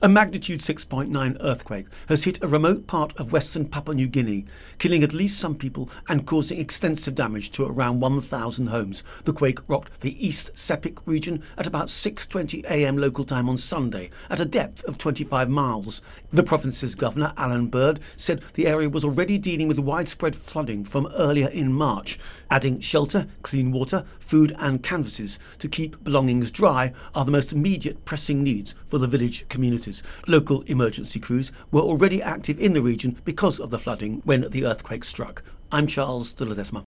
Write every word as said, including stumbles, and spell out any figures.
A magnitude six point nine earthquake has hit a remote part of western Papua New Guinea, killing at least some people and causing extensive damage to around one thousand homes. The quake rocked the East Sepik region at about six twenty a m local time on Sunday, at a depth of twenty-five miles. The province's governor, Alan Bird, said the area was already dealing with widespread flooding from earlier in March. Adding shelter, clean water, food and canvases to keep belongings dry are the most immediate pressing needs for the village communities. Local emergency crews were already active in the region because of the flooding when the earthquake struck. I'm Charles de Ledesma.